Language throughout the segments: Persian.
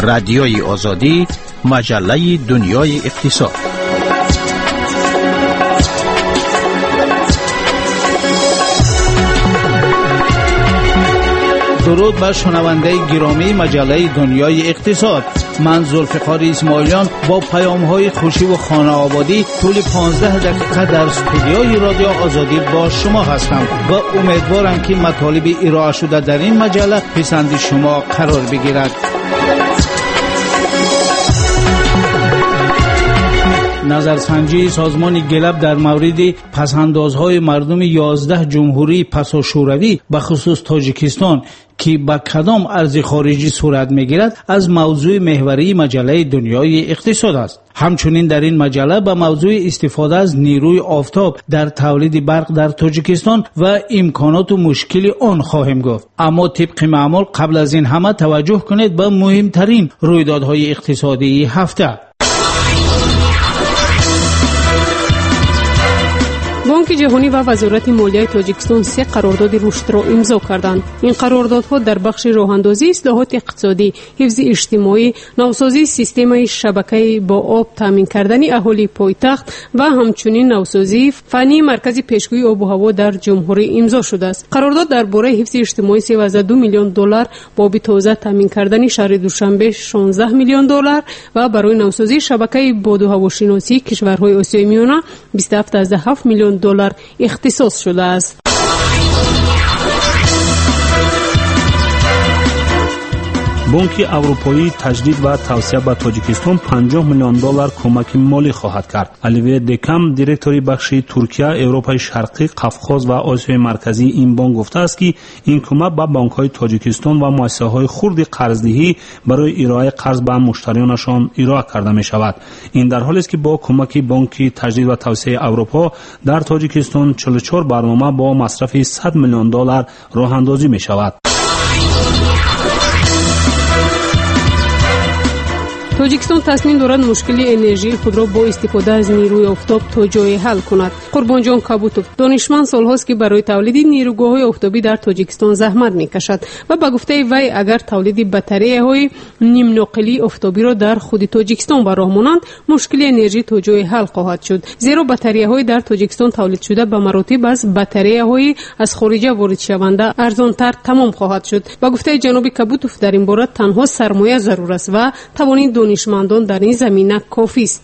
رادیوی آزادی، مجله دنیای اقتصاد. درود بر شنونده گرامی مجله دنیای اقتصاد. من ذوالفقار اسماعیلیان با پیام‌های خوشی و خانه آبادی طول 15 دقیقه در استودیوی رادیو آزادی با شما هستم و امیدوارم که مطالب ارائه شده در این مجله پسند شما قرار بگیرد. نظرسنجی سازمان گلب در مورد پسندازهای مردم 11 جمهوری پساشوروی به خصوص تاجیکستان که با کدام ارز خارجی صورت میگیرد از موضوع محوری مجله دنیای اقتصاد است. همچنین در این مجله به موضوع استفاده از نیروی آفتاب در تولید برق در تاجیکستان و امکانات و مشکل آن خواهیم گفت. اما طبق معمول قبل از این همه توجه کنید به مهمترین رویدادهای اقتصادی هفته. بانک جهانی و وزارت مالیه تاجیکستان 3 قرارداد رشد را امضا کردند. این قراردادها در بخش راه‌اندازی، اصلاحات اقتصادی، حفظ اجتماعی، نوسازی سیستم شبکه با آب، تامین کردن اهالی پایتخت و همچنین نوسازی فنی مرکز پیشگویی آب و هوا در جمهوری امضا شده است. قرارداد درباره حفظ اجتماعی 13.2 میلیون دلار، با آب تازه تامین کردن شهر دوشنبه 16 میلیون دلار و برای نوسازی شبکه باد و هواشناسی کشورهای آسیای میانه 27.7 میلیون دلار اختصاص شده است. بانک اروپایی تجدید و توسعه به تاجیکستان 50 میلیون دلار کمک مالی خواهد کرد. الیویا دکم، دیرکتوری بخش ترکیه، اروپای شرقی، قفقاز و آسیای مرکزی این بانک گفته است که این کمک به بانک‌های تاجیکستان و مؤسسه‌های خرد قرضدهی برای ارائه قرض به مشتریانشان ارائه کرده می شود. این در حالی است که با کمک بانک تجدید و توسعه اروپا در تاجیکستان 44 برنامه با مصرف 100 میلیون دلار راه اندازی می شود. تاجیکستان تصمیم دارد مشکل انرژی خود را با استفاده از نیروی آفتاب تا جای حل کند. قربانجان کابوتوف، دانشمند، سالهاست که برای تولید نیروگاه‌های آفتابی در تاجیکستان زحمت می‌کشد و به گفته وی اگر تولید باتری‌های نیم ناقلی آفتابی را در خود تاجیکستان به راه مانند، مشکل انرژی تا جای حل خواهد شد. زیرا باتری‌های در تاجیکستان تولید شده به مراتب از باتری‌های از خارج وارد شونده ارزان‌تر تمام خواهد شد. به گفته جناب کابوتوف در این باره تنها سرمایه ضرور است و توانید دانشمندان در این زمینه کافی است.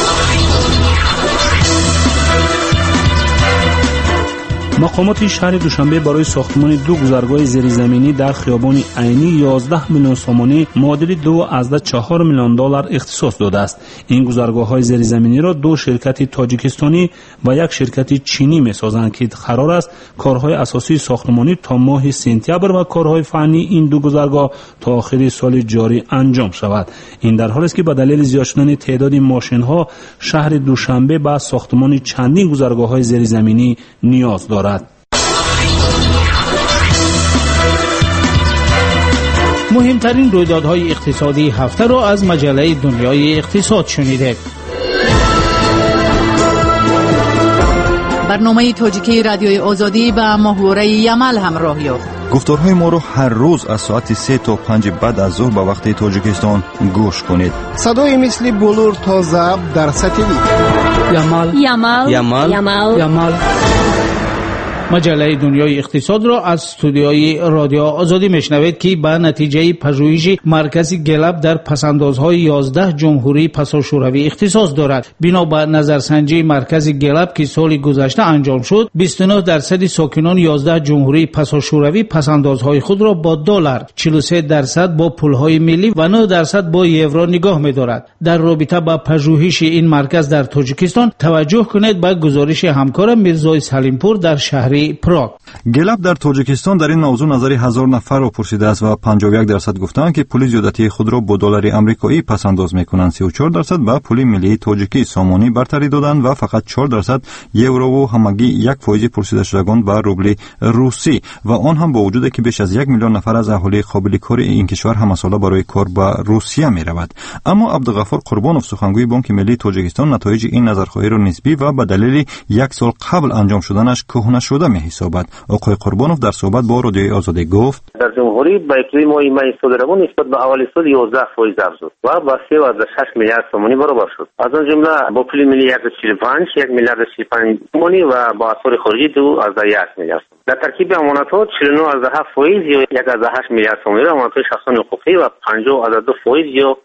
مقامات شهر دوشنبه برای ساختمان 2 گذرگاه زیرزمینی در خیابان عینی 11 میلیون سومانی معادل 2.4 میلیون دلار اختصاص داده است. این گذرگاه‌های زیرزمینی را 2 شرکت تاجیکستانی و 1 شرکت چینی می‌سازند که قرار است کارهای اساسی ساختمانی تا ماه سپتامبر و کارهای فنی این 2 گذرگاه تا آخر سال جاری انجام شود. این در حالی است که به دلیل زیاد شدن تعداد ماشین‌ها شهر دوشنبه به ساختمان چندین گذرگاه‌های زیرزمینی نیاز دارد. مهمترین رویدادهای اقتصادی هفته را از مجله دنیای اقتصاد شنیدید. برنامه تاجیکی رادیوی آزادی به محوره یمل همراه یافت. گفتارهای ما را هر روز از ساعت 3 تا 5 بعد از ظهر به وقت تاجیکستان گوش کنید. صدای مثل بلور تا ضبط در ساتلیت. یمل یمل یمل یمل یمل. مجله دنیای اقتصاد را از استودیوی رادیو آزادی میشنوید که به نتیجه پژوهش مرکز گلب در پسندازهای 11 جمهوری پساشوروی اختصاص دارد. بنا به نظرسنجی مرکز گلب که سال گذشته انجام شد، 29% ساکنان 11 جمهوری پساشوروی پسندازهای خود را با دلار، 43% با پولهای ملی و 9% با یورو نگاه می‌دارد. در رابطه با پژوهش این مرکز در تاجیکستان توجه کنید به گزارش همکار میرزای سلیمپور در شهر پراگ. گلب در تاجیکستان در این موضوع نظر 1000 نفر را پرسیده است و 51% گفتند که پول زیادتی خود را با دلار آمریکایی پس انداز می‌کنند، 34% با پول ملی تاجیکی سامانی برتری دادند و فقط 4% یورو و همگی 1% پرسیده شدگان با روبل روسی و آن هم با وجودی که بیش از 1 میلیون نفر از اهالی قابل کار این کشور همه ساله برای کار به روسیه می‌رود. اما عبدالغفار قربانوف، سخنگوی بانک ملی تاجیکستان، نتایج این نظرخواهی را نسبی و به دلیل 1 سال قبل انجام شدنش کهنه شده شده می‌حسابد. آقای قربانوف در صحبت با رادیوی آزادی گفت: در جمهوری با ابتدای ماه می صادرمون نسبت به اول سال 11% افزود و با 3.6 میلیارد تومانی برابر شد. از آن جمله با پول ملی 1.45 میلیارد تومانی و با اسعار خارجی 2.1 میلیارد. در ترکیب امانت‌ها 49.7% یا 1.8 میلیارد تومانی امانت‌های شخصان حقوقی و 50.2% یا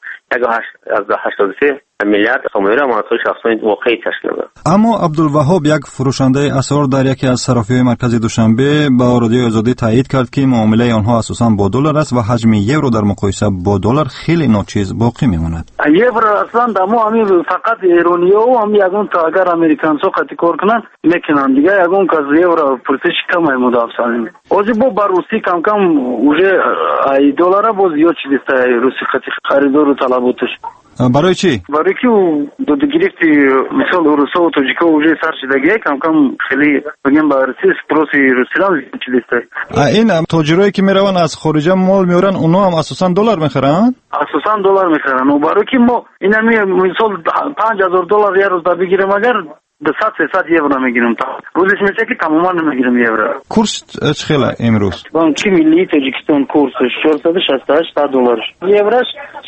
1.83 میلیارد تومانی امانت‌های شخصان واقعی تشکیل می‌دهد. اما عبدالوهاب، یک فروشنده اسعار در یکی از صرافی‌های مرکز دوشنبه، با رادیوی آزادی تایید کرد که معامله آنها اساساً با دلار است و حجم یورو در مقایسه با دلار خیلی ناچیز باقی می‌ماند. یورو اصلا دمو همین فقط ایرانی‌ها و هم یگون تا اگر امریکان‌ها قطعی کار کنن میکنن دیگه یگون که یورو پرسش کم مدافع سالم. اوجی با روسی کم کم уже ای دلار باز زیاد چیزی است روسی قطعی خریدار و طلباتش. برای چی؟ برای که دو گرفتی مثال روسا و تاجیکا уже سر شدگی کم کم خیلی بگیم با روسی پروسی روسیان چیزی است. این تاجرایی که میرون از خارج مال میارن اونا هم اساسا دلار میخرن؟ اساسا دلار میخرن و برای که ما اینا مثال $5,000 یه روز بگیریم اگر 200-300 یورو میگیریم تا روزش میشه که تماما نمیگیریم یورو. کورس چقدر امروز؟ بانکی ملی تاجیکستان کورسش $468 یوروش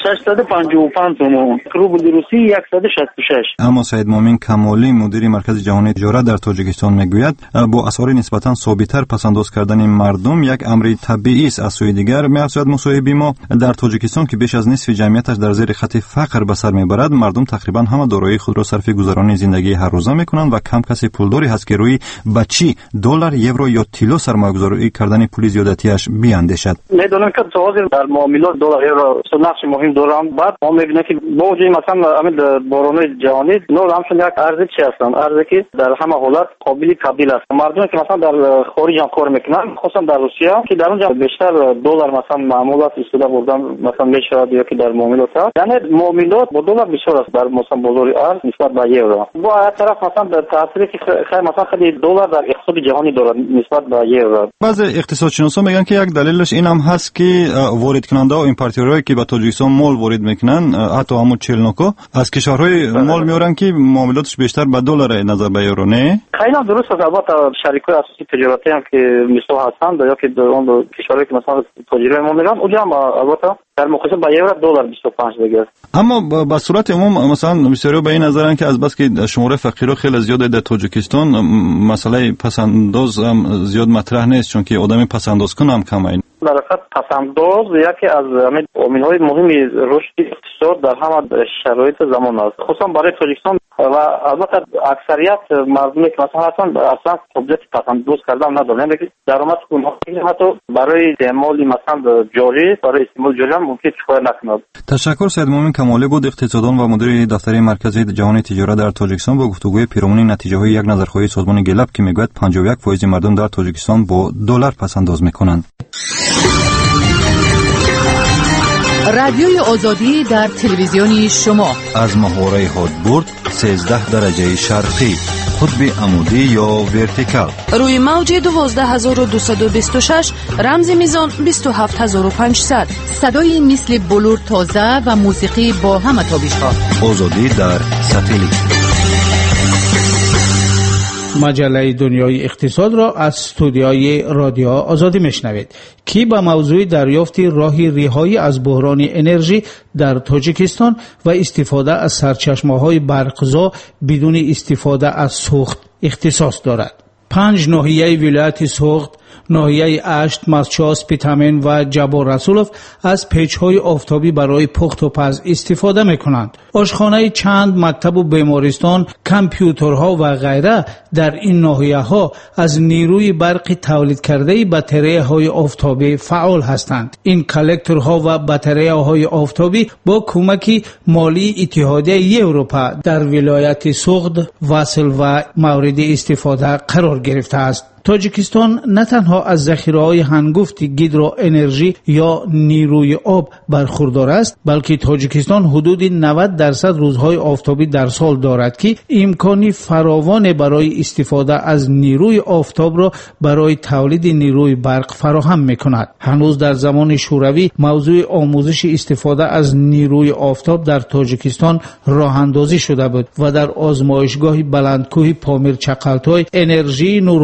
655 تومان، روبل روسی 166. اما سید مومن کمالی مدیر مرکز جهانی تجارت در تاجیکستان میگوید با اسعار نسبتا ثابت‌تر پسنداز کردن مردم یک امر طبیعی است. از سوی دیگر می‌افزاید مصاحبه ما در تاجیکستان که بیش از نصف جمعیتش در زیر خط فقر به سر میبرد، مردم تقریبا همه دارایی خود را صرف گذرانی زندگی هر روزه میکنند و کم کسی پولداری هست که روی بچی دلار، یورو یا تیلو سرمایه‌گذاری کردن پول زیادتیش بیاندیشد. میدونم که تازه در معاملات دلار یورو نقش مهم دارند. بعد ما میبینیم که موجی مثلا همین باران‌های جهانی نور همشون یک ارزی چی هستن، ارزی که در همه حالت قابل تبدیل است. مردمی که مثلا در خارج هم کار میکنن، خصوصا در روسیه که در اونجا بیشتر دلار مثلا معاملات استفاده بردن مثلا میشه یا که در معاملات هست، یعنی معاملات با دلار بیشتر است در مثلا بازار ارز نسبت به یورو. با هر طرف مثلا در تاثیری که خیلی مثلا خیلی دلار در اقتصاد جهانی داره نسبت به یورو. بعضی اقتصادشناسا میگن که یک دلیلش این هم هست که وارد کننده و ایمپورتورایی که به تاجیکستان مال وارد میکنن، حتی همون چلنوکو از کشورهای مال میارن که معاملاتش بیشتر به دلار نظر به یورو. نه خیلی درست است. البته شریکای اساسی تجارتی هم که مثل هستند یا که در اون کشورهایی که مثلا تاجرای ما میرن اونجا هم البته در مقایسه با یورو دلار 25 دیگه. اما به صورت عموم مثلا بسیاری به این نظرن که از بس که شماره فقیرها خیلی زیاده در تاجیکستان، مسئله پسنداز هم زیاد مطرح نیست، چون که آدم پسنداز کن هم کمه. در حقیقت پسنداز یکی از عامل‌های مهم رشد اقتصاد در همه شرایط زمان است، خصوصا برای تاجیکستان و البته اکثریت مردمی که مثلا اصلا قدرت پسنداز کردن ندارن، یعنی درآمد اونها حتی برای استعمال مثلا جاری برای استعمال جاری هم ممکن کفایت نکنه. تشکر. سید مومن کمالی بود، اقتصاددان و مدیر دفتر مرکز جهانی تجارت در تاجیکستان، با گفتگوی پیرامون نتیجه‌های یک نظرخواهی سازمان گلاب که میگوید 51% مردم در تاجیکستان با دلار پسنداز میکنند. رادیوی آزادی در تلویزیونی شما از محوره هادبورد 13 درجه شرقی، قطب عمودی یا ورتیکال، روی موج 12226 رمز میزان 27500. صدای مثل بلور تازه و موسیقی با همه تابش‌ها. آزادی در ساتلیت. مجله دنیای اقتصاد را از استودیوی رادیو آزادی میشنوید که با موضوع دریافت راه رهایی از بحران انرژی در تاجیکستان و استفاده از سرچشمه‌های برق‌زا بدون استفاده از سوخت اختصاص دارد. 5 ناحیه ولایت سوخت، ناحیه اشت، مسچاس، پیتامن و جبار رسولوف از پیچ‌های آفتابی برای پخت و پز استفاده می‌کنند. آشخانه چند مکتب و بیمارستان، کامپیوترها و غیره در این ناحیه‌ها از نیروی برق تولید کرده باتری‌های آفتابی فعال هستند. این کلکتورها و باتری‌های آفتابی با کمک مالی اتحادیه اروپا در ولایت سوخت واصل و مورد استفاده قرار گرفته است. تاجیکستان نه تنها از ذخیره‌های هنگفت گیدرو انرژی یا نیروی آب برخوردار است، بلکه تاجیکستان حدود 90% روزهای آفتابی در سال دارد که امکانی فراوان برای استفاده از نیروی آفتاب را برای تولید نیروی برق فراهم می‌کند. هنوز در زمان شوروی موضوع آموزش استفاده از نیروی آفتاب در تاجیکستان راه‌اندازی شده بود و در آزمایشگاه بلندکوه پامیر چقلتای انرژی نورهای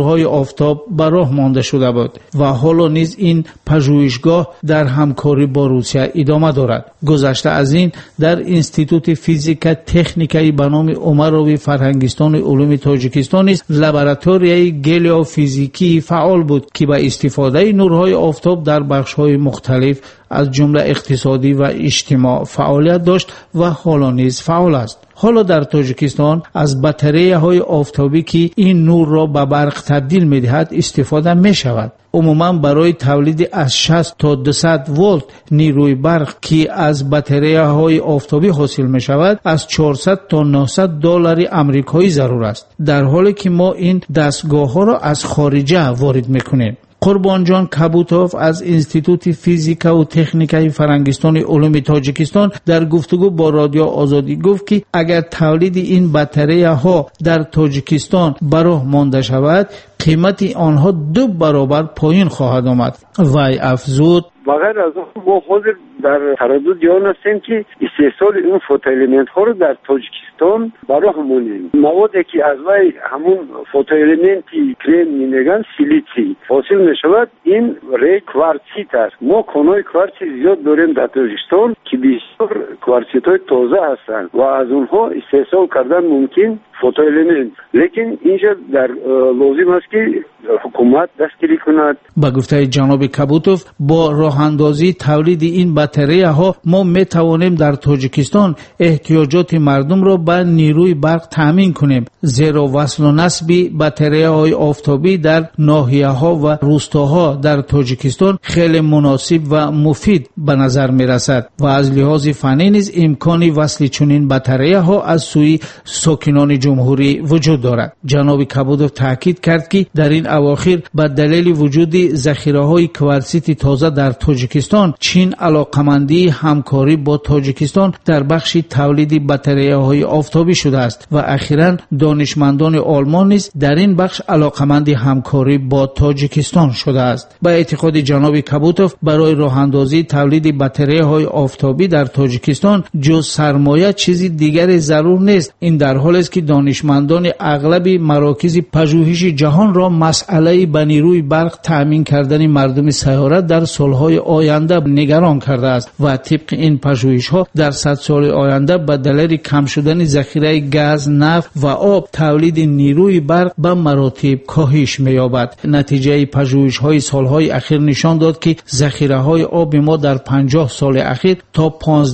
آفتاب به راه مانده شده بود و حالا نیز این پژوهشگاه در همکاری با روسیه ادامه دارد. گذشته از این در انستیتوت فیزیک تکنیکی به نام عمروی فرهنگستان علوم تاجیکستان نیز لابراتوری گلیوفیزیکی فعال بود که به استفاده نورهای آفتاب در بخش‌های مختلف از جمله اقتصادی و اجتماع فعالیت داشت و حالا نیز فعال است. حالا در تاجیکستان از باتری‌های آفتابی که این نور را به برق تبدیل می‌دهد استفاده می‌شود. عموما برای تولید از 60 تا 200 ولت نیروی برق که از باتری‌های آفتابی حاصل می‌شود از 400 تا 900 دلار آمریکایی ضرور است، در حالی که ما این دستگاه‌ها را از خارجه وارد می‌کنیم. قربانجان کابوتوف از انستیتوت فیزیک و تکنیکی فرهنگستان علوم تاجیکستان در گفتگو با رادیو آزادی گفت که اگر تولید این باتری‌ها در تاجیکستان به راه مانده شود قیمت آنها 2 برابر پایین خواهد آمد. وی افزود بغیر از اون ما حاضر در تردد جان هستیم که استحصال این فوتوالمنت ها رو در تاجیکستان برای همونیم. موادی که از وی همون فوتوالمنتی کرم میگن سیلیسی حاصل میشود این کوارتزیت است. ما کانای کوارتزیت زیاد داریم در تاجیکستان که بسیار کوارتزیت های تازه هستند و از اونها استحصال کردن ممکن فوتوالمنت، لیکن اینجا در لازم است که حکومت دستگیری کند. با گفته جناب کابوتوف با راه اندازی تولید این باتری‌ها ما می توانیم در تاجیکستان احتیاجات مردم را به نیروی برق تامین کنیم، زیرا وصل و نصب باتری‌های آفتابی در ناحیه‌ها و روستاها در تاجیکستان خیلی مناسب و مفید به نظر می رسد و از لحاظ فنی نیز امکان وصل چنین باتری‌ها از سوی ساکنان جمهوری وجود دارد. جناب کابوتوف تاکید کرد که در این اواخر به دلیل وجود ذخیره‌های کوارتزیت تازه در تاجیکستان چین علاقمندی همکاری با تاجیکستان در بخش تولید باتری‌های آفتابی شده است و اخیراً دانشمندان آلمان نیز در این بخش علاقمندی همکاری با تاجیکستان شده است. با اعتقاد جناب کابوتوف برای راه اندازی تولید باتری‌های آفتابی در تاجیکستان جز سرمایه چیزی دیگری ضرور نیست. این در حالی است که دانشمندان اغلب مراکز پژوهش جهان را مسئله به نیروی برق تامین کردن مردم سیاره در سالهای آینده نگران کرده است و طبق این پژوهش‌ها در 100 سال آینده به دلیل کم شدن ذخیره گاز، نفت و آب تولید نیروی برق به مراتب کاهش می‌یابد. نتیجه پژوهش‌های سالهای اخیر نشان داد که ذخیره‌های آب ما در 50 سال اخیر تا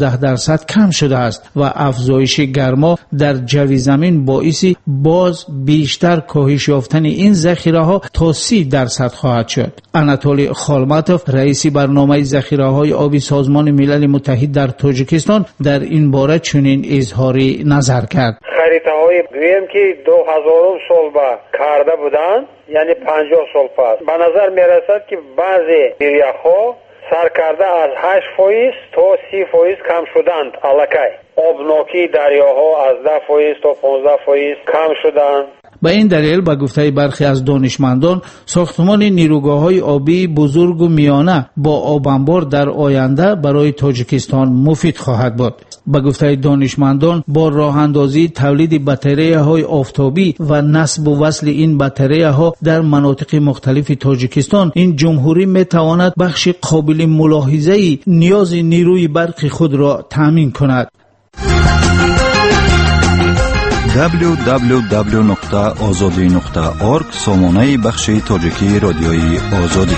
15% کم شده است و افزایش گرما در جو زمین باعث باز بیشتر کاهش یافتن این ذخیره‌ها تا 30% خواهد شد. اناتولی خالماتوف رئیس برنامه ذخیره‌های آبی سازمان ملل متحد در تاجیکستان در این باره چنین اظهاری نظر کرد. خریده‌های گویم که 2000 سال با کرده بودند، یعنی 50 سال پس به نظر می‌رسد که بعضی دریاها سرکرده از 8% تا 30% کم شدند. الکی آبناکی دریاها از 10% تا 15% کم شدند. به این دلیل به گفته برخی از دانشمندان ساختمان نیروگاه‌های آبی بزرگ و میانه با آب انبار در آینده برای تاجیکستان مفید خواهد بود. به گفته دانشمندان با راه اندازی تولید باتری‌های آفتابی و نصب و وصل این باتری‌ها در مناطق مختلف تاجیکستان این جمهوری می‌تواند بخش قابل ملاحظه‌ای نیاز نیروی برق خود را تامین کند. www.azadi.org سامانه بخش تاجیکی رادیوی آزادی.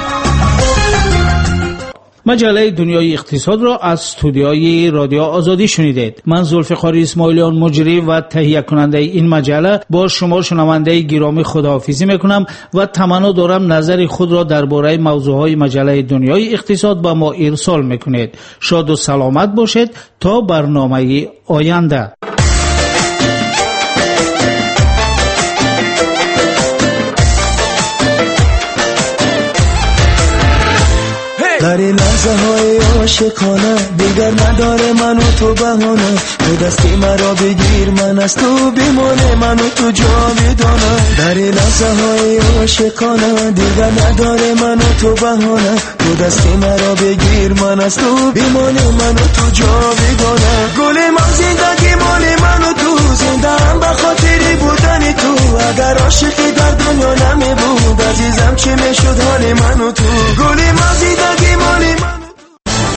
مجله دنیای اقتصاد را از استودیوی رادیو آزادی شنیدید. من ذوالفقار اسماعیلیان مجری و تهیه کننده این مجله با شما شنونده گرامی خداحافظی میکنم و تمنا دارم نظر خود را درباره موضوعهای مجله دنیای اقتصاد با ما ارسال میکنید. شاد و سلامت باشید تا برنامه آینده. در این لحظه های عاشقانه دیگر نداره من و تو بهانه، تو دستی مرا بگیر من از تو بیمانه، من و تو جاودانه. در این لحظه های عاشقانه دیگر نداره من و تو بهانه، تو دستی مرا بگیر من از تو بیمانه، من و تو جاودانه. گل من زندگی مال من و تو زنده هم به خاطری بود گفتن تو. اگر عاشقی در دنیا نمی بود عزیزم چی میشد حال من و تو. گلی مازیدگی مالی من